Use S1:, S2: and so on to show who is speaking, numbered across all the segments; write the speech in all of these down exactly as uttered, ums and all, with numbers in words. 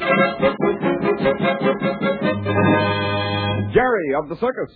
S1: Jerry of the Circus.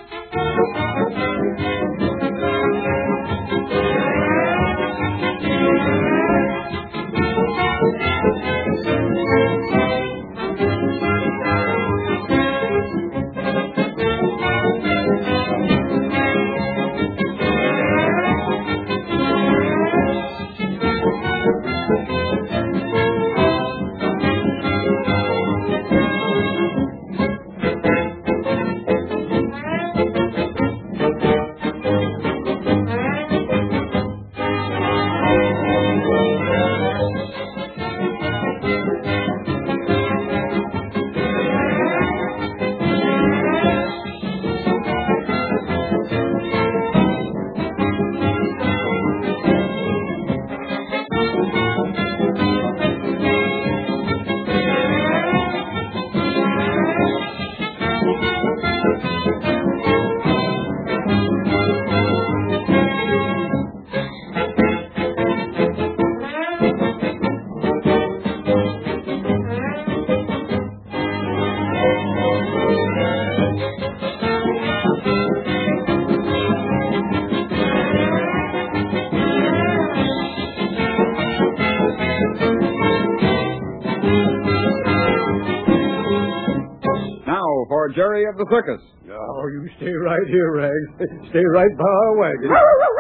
S1: For Jerry of the Circus.
S2: Oh, you stay right here, Rags. Stay right by our wagon.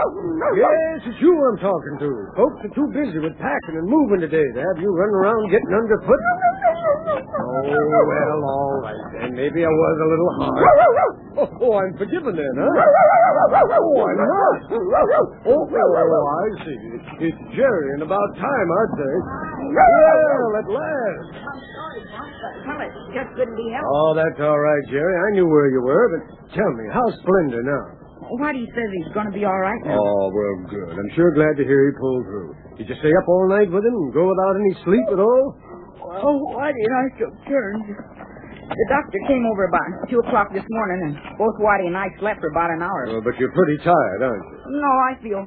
S2: Yes, it's you I'm talking to. Folks are too busy with packing and moving today to have you running around getting underfoot. Oh, well, all right then. Maybe I was a little hard. Oh, I'm forgiven then, huh? Oh, I'm not. Oh, oh, I see. It's Jerry, and about time, I'd say. Well, at last.
S3: I'm sorry, Bob, but well, it just couldn't be helped.
S2: Oh, that's all right, Jerry. I knew where you were, but tell me, how's Splendor now?
S3: Whitey says he's going to be all right now.
S2: Oh, well, good. I'm sure glad to hear he pulled through. Did you stay up all night with him and go without any sleep at all?
S3: Well, Whitey and I took turns. The doctor came over about two o'clock this morning, and both Whitey and I slept for about an hour.
S2: Oh, but you're pretty tired, aren't you?
S3: No, I feel...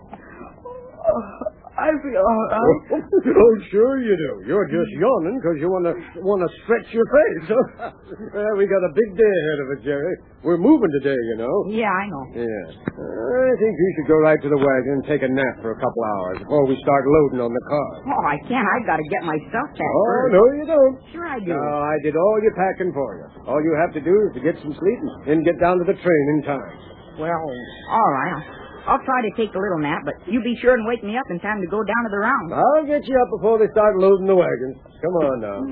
S3: Oh, I feel all right.
S2: Oh, sure you do. You're just yawning because you want to want to stretch your face. Well, we got a big day ahead of us, Jerry. We're moving today, you know.
S3: Yeah, I know.
S2: Yeah. I think you should go right to the wagon and take a nap for a couple hours before we start loading on the car.
S3: Oh, I can't. I've got to get my stuff packed
S2: Oh,
S3: first.
S2: no, you don't.
S3: Sure I do.
S2: No, I did all your packing for you. All you have to do is to get some sleep and then get down to the train in time.
S3: Well, all right. I'll, I'll try to take a little nap, but you be sure and wake me up in time to go down to the round.
S2: I'll get you up before they start loading the wagons. Come on now.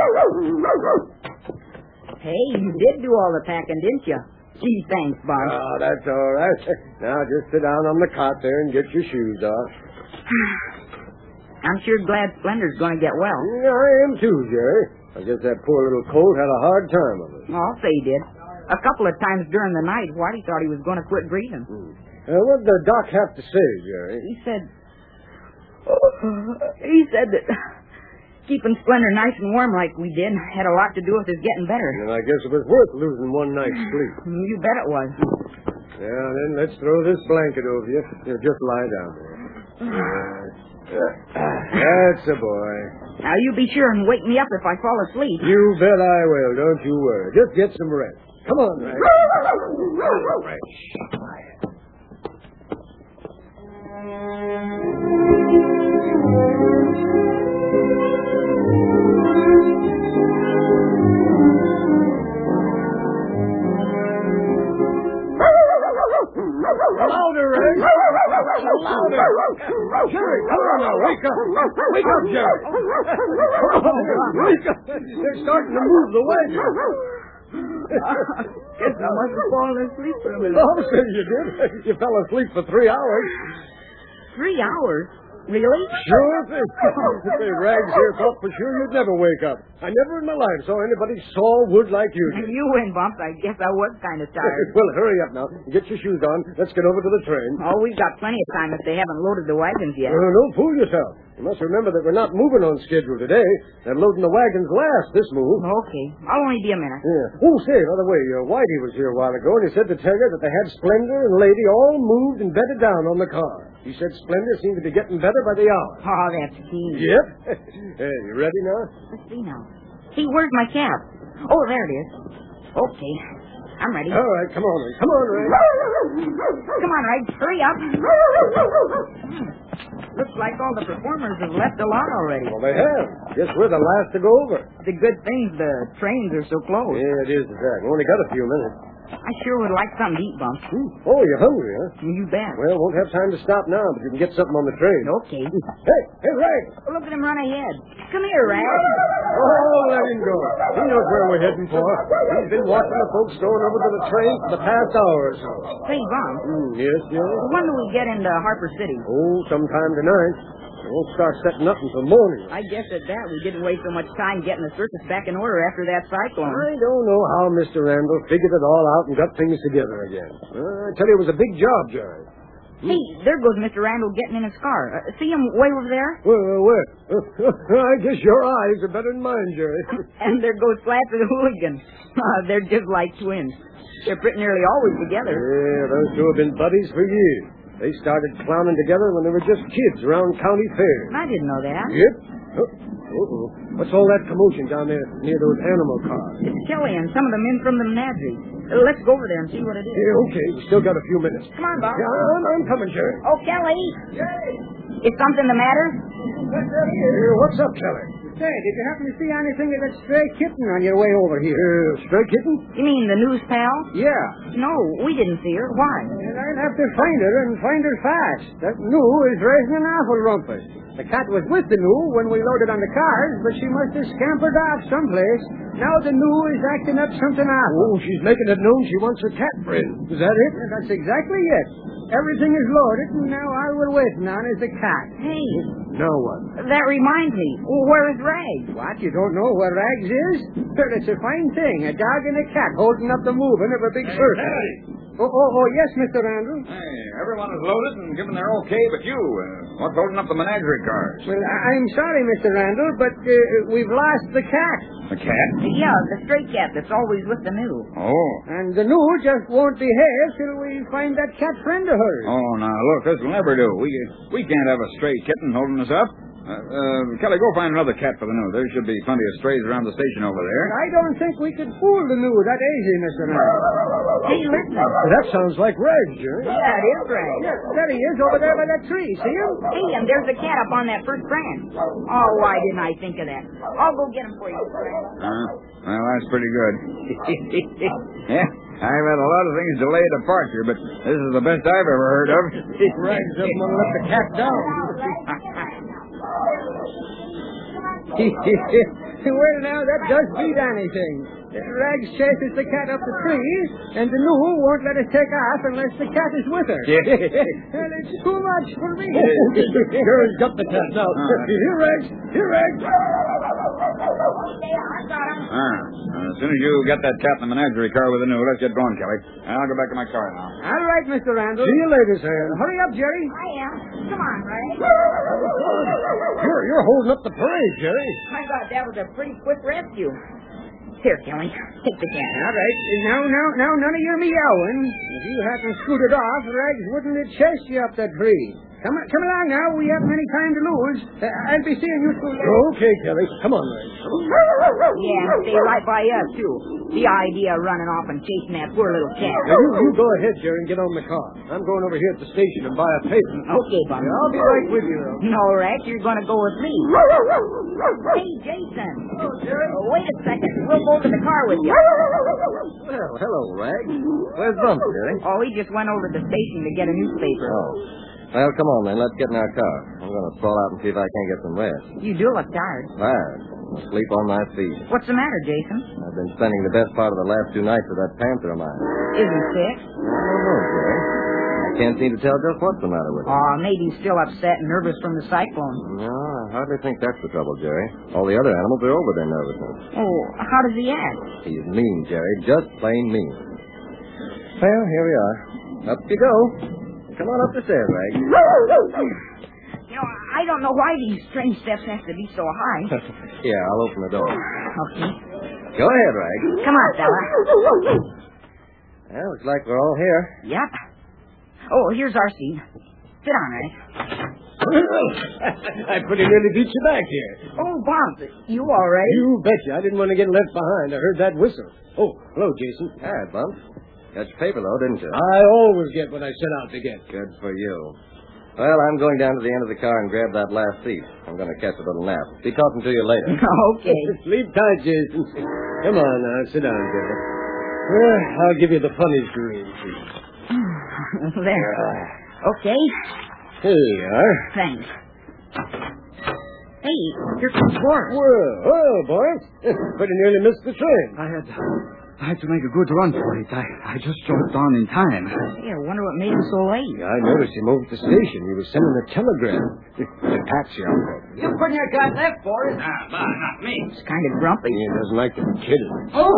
S3: Hey, you did do all the packing, didn't you? Gee, thanks, Bob.
S2: Oh, that's all right. Now just sit down on the cot there and get your shoes off.
S3: I'm sure glad Splendor's going to get well.
S2: Yeah, I am too, Jerry. I guess that poor little colt had a hard time of it.
S3: Oh, I'll say he did. A couple of times during the night, Whitey thought he was going to quit breathing.
S2: Hmm. Uh, what did the doc have to say, Jerry?
S3: He said... He said that keeping Splendor nice and warm like we did had a lot to do with his getting better.
S2: And I guess it was worth losing one night's sleep.
S3: You bet it was.
S2: Yeah, then let's throw this blanket over you. You just lie down there. Uh, that's a boy.
S3: Now, you be sure and wake me up if I fall asleep.
S2: You bet I will. Don't you worry. Just get some rest. Come on, Rex. Right. Quiet. Louder, Rex. Louder. Jerry, come on now. Wake up. Wake up, Jerry. Wake up. They're starting to move the wagon.
S3: Guess I must have fallen asleep for a minute.
S2: Oh, sure you did. You fell asleep for three hours.
S3: Three hours? Really?
S2: Sure thing. If they rags here thought for sure you'd never wake up. I never in my life saw anybody saw wood like you did.
S3: You win, Bumps. I guess I was kind of tired.
S2: Well, hurry up now. Get your shoes on. Let's get over to the train.
S3: Oh, we've got plenty of time if they haven't loaded the wagons yet.
S2: Uh, don't fool yourself. You must remember that we're not moving on schedule today. They're loading the wagons last, this move.
S3: Okay. I'll only be a minute.
S2: Yeah. Oh, say, by the way, uh, Whitey was here a while ago, and he said to tell you that they had Splendor and Lady all moved and bedded down on the car. He said Splendor seemed to be getting better by the hour.
S3: Oh, that's keen.
S2: Yep. Hey, you ready now?
S3: Let's see now. Hey, where's my cap? Oh, there it is. Okay. I'm ready.
S2: All right, come on, Ray. Come on, Ray.
S3: Come on, Reg. Hurry up. Looks like all the performers have left the lot already.
S2: Well, they have. Guess we're the last to go over.
S3: The good thing the trains are so close.
S2: Yeah, it is, Jack. We only got a few minutes.
S3: I sure would like something to eat, Bumps.
S2: Hmm. Oh, you're hungry, huh?
S3: You bet.
S2: Well, won't have time to stop now, but you can get something on the train.
S3: Okay.
S2: Hey, hey, Ray.
S3: Look at him run ahead. Come here, Rag.
S2: Oh, let him go. He knows where we're heading for. He's been watching the folks going over to the train for the past hour or so.
S3: Say, Bumps,
S2: Hmm, yes, yes.
S3: when do we get into Harper City?
S2: Oh, sometime tonight. We won't start setting up until morning.
S3: I guess at that we didn't waste so much time getting the circus back in order after that cyclone.
S2: I don't know how Mister Randall figured it all out and got things together again. Uh, I tell you, it was a big job, Jerry.
S3: Hey, there goes Mister Randall getting in his car. Uh, see him way over there?
S2: Well, where? I guess your eyes are better than mine, Jerry.
S3: And there goes Flappy the Hooligan. Uh, they're just like twins. They're pretty nearly always together.
S2: Yeah, those two have been buddies for years. They started clowning together when they were just kids around county fairs.
S3: I didn't know that.
S2: Yep. Oh, uh-oh. What's all that commotion down there near those animal cars?
S3: It's Kelly and some of the men from the menagerie. Uh, let's go over there and see what it is.
S2: Yeah, okay. We still got a few minutes.
S3: Come on, Bob.
S2: Yeah, I'm, I'm coming, Jerry.
S3: Oh, Kelly.
S2: Yay.
S3: Is something the matter?
S2: Yeah, what's up, Kelly?
S4: Say, did you happen to see anything of that stray kitten on your way over here?
S2: Uh, stray kitten?
S3: You mean the news pal?
S4: Yeah.
S3: No, we didn't see her. Why?
S4: And I'll have to find her and find her fast. That new is raising an awful rumpus. The cat was with the new when we loaded on the cars, but she must have scampered off someplace. Now the new is acting up something awful.
S2: Oh, she's making it known she wants her cat friend. Is that it?
S4: And that's exactly it. Everything is loaded, and now all we're waiting on is the cat.
S3: Hey,
S2: Now what?
S3: that reminds me. Where is Rags?
S4: What? You don't know where Rags is? Well, it's a fine thing. A dog and a cat holding up the moving of a big circus. Oh, oh, oh, yes, Mister Randall.
S1: Hey, everyone is loaded and given their okay but you. Uh, what's holding up the menagerie cars?
S4: Well, I- I'm sorry, Mister Randall, but uh, we've lost the cat.
S1: The cat?
S3: Yeah, the stray cat that's always with the new.
S1: Oh.
S4: And the new just won't behave till we find that cat friend of hers.
S1: Oh, now, look, this will never do. We uh, we can't have a stray kitten holding us up. Uh, uh, Kelly, go find another cat for the new. There should be plenty of strays around the station over there.
S4: I don't think we could fool the new that easy, Mister Randall.
S3: Hey, listen.
S2: That sounds like Rags, Jerry.
S3: Yeah, it is Rags.
S4: Yeah, there he is over there by that tree. See him?
S3: Hey, and there's a cat up on that first branch. Oh, why didn't I think of that? I'll go get him for you, Randall.
S1: Uh, well, that's pretty good. Yeah, I've had a lot of things delay departure, but this is the best I've ever heard of.
S2: Rags doesn't want to let the cat down.
S4: Well, now, that does beat anything. Rags chases the cat up the tree, and the new won't let us take off unless the cat is with her.
S1: Yeah.
S4: Well, it's too much for me.
S2: Jerry's got the cat now. Here, Rags. Here, Rags.
S1: Ah, as soon as you get that cat in the menagerie car with the new, let's get going, Kelly. I'll go back to my car now.
S4: All right, Mister Randall.
S2: See you later, Sam.
S4: Hurry up, Jerry.
S3: I am. Come on, Rags.
S2: You're, you're holding up the parade, Jerry.
S3: I thought that was a pretty quick rescue. Here, Kelly, take the cat.
S4: All right. Now, now, now, none of your meowing. If you hadn't scooted off, Rags wouldn't have chased you up that tree. Come, come along now. We haven't any time to lose. Uh, I'll be seeing you two later.
S2: Okay, Kelly. Come on, Rags.
S3: Yeah, and stay right by us, too. The idea of running off and chasing that poor little cat.
S2: Now, you, you go ahead, Jerry, and get on the car. I'm going over here at the station and buy a paper.
S3: Okay, Bubba.
S2: Yeah, I'll be right with you, though.
S3: No, Rex, you're going to go with me. Hey, Jason.
S2: Hello, Jerry.
S3: Uh, wait a second. We'll go to the car with you.
S2: Well, hello, Rags. Where's Bump, Jerry?
S3: Oh, he just went over to the station to get a newspaper.
S5: Oh. Well, come on then. Let's get in our car. I'm going to crawl out and see if I can't get some rest.
S3: You do look tired.
S5: Tired. I'll sleep on my feet.
S3: What's the matter, Jason?
S5: I've been spending the best part of the last two nights with that panther of mine.
S3: Is he sick?
S5: I don't know, Jerry. I can't seem to tell just what's the matter with him.
S3: Oh, maybe he's still upset and nervous from the cyclone.
S5: No, I hardly think that's the trouble, Jerry. All the other animals are over their nervousness.
S3: Oh, how does he act?
S5: He's mean, Jerry. Just plain mean. Well, here we are. Up you go. Come on up the stairs, Rags.
S3: You know, I don't know why these strange steps have to be so high.
S5: Yeah, I'll open the door.
S3: Okay.
S5: Go ahead, Rags.
S3: Come on, fella.
S5: Well, looks like we're all here.
S3: Yep. Oh, here's our seat. Sit down, Rags.
S2: I pretty nearly beat you back here.
S3: Oh, Bob, you all right?
S2: You betcha. I didn't want to get left behind. I heard that whistle. Oh, hello, Jason.
S5: Hi, Bump. Got your paper, though, didn't you?
S2: I always get what I set out to get.
S5: Good for you. Well, I'm going down to the end of the car and grab that last seat. I'm going to catch a little nap. Be talking to you later.
S3: Okay.
S2: Sleep tight, Jason. Come on now, sit down, Billy. Well, I'll give you the funniest dream.
S3: There. Okay.
S2: Here you are.
S3: Thanks. Hey, here comes Boris.
S2: Well, well, boys. Pretty nearly missed the train.
S6: I had I had to make a good run for it. I, I just jumped on in time.
S3: Hey, I wonder what made him so late.
S2: I noticed him over at the station. He was sending a telegram. The taxi outfit.
S6: You couldn't have got left, Boris.
S1: Ah, bah, not me.
S3: He's kind of grumpy.
S2: He doesn't like to be kidded.
S6: Oh!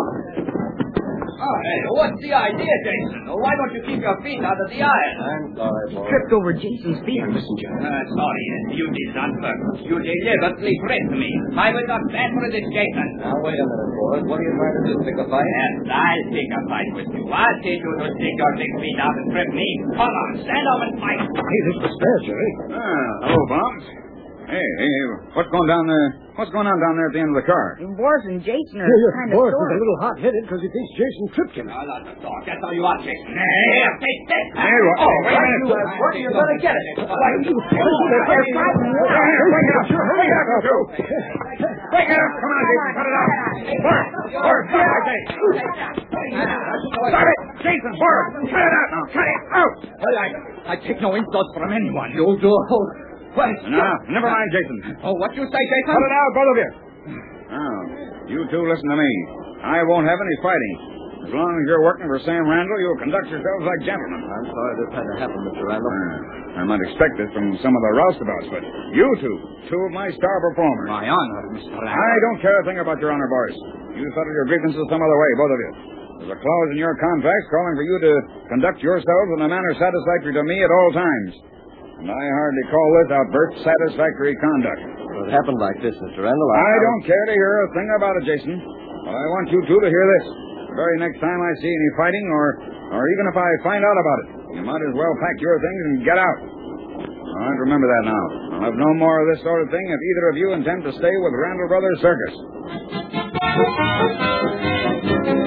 S6: Oh, hey, what's the idea, Jason? Why don't you keep your feet out of the iron?
S5: I'm sorry, boy.
S3: Tripped over Jason's feet.
S2: Listen, John.
S6: Uh, sorry, you did not work. You deliberately tricked me. I will not stand for this, Jason.
S5: Now, wait a minute, boys. What are you trying to do? Pick a fight?
S6: Yes, I'll pick a fight with you. I'll teach you to stick your big feet out and trip me. Come on, stand up and fight.
S2: Hey, this is fair, Jerry.
S1: Ah, hello, Bombs. Hey, hey, what's going down there? What's going on down there at the end of the car?
S3: And Boris and Jason are
S2: Yeah,
S3: kind of
S2: Boris is
S3: sore.
S2: a little hot-headed because he thinks Jason tripped him.
S6: No, that's a talk. That's all you are, Jason. Here, take this.
S1: Hey, what?
S6: Oh, wait a
S1: What?
S6: minute. You, what, you better get it. Why, you...
S1: Bring it up, you. Bring it up. Come on, Jason. Cut it out. Boris, Boris, stop it, I say. Stop it. Jason, Boris, cut it out now. Cut it out.
S6: Well, I, I take no insults from anyone. You'll do. What?
S1: No, never mind, Jason.
S6: Oh, what you say, Jason?
S1: Cut it out, both of you. Now, you two listen to me. I won't have any fighting. As long as you're working for Sam Randall, you'll conduct yourselves like gentlemen.
S5: I'm sorry this had to happen, Mister Randall.
S1: Uh, I might expect it from some of the roustabouts, but you two, two of my star performers.
S6: My honor, Mister Randall.
S1: I don't care a thing about your honor, Boris. You settle your grievances some other way, both of you. There's a clause in your contracts calling for you to conduct yourselves in a manner satisfactory to me at all times. And I hardly call this outburst satisfactory conduct.
S5: Well, it happened like this, Mister Randall. I,
S1: I don't care to hear a thing about it, Jason. But I want you two to hear this. The very next time I see any fighting, or or even if I find out about it, you might as well pack your things and get out. All right, remember that now. I'll have no more of this sort of thing if either of you intend to stay with Randall Brothers Circus.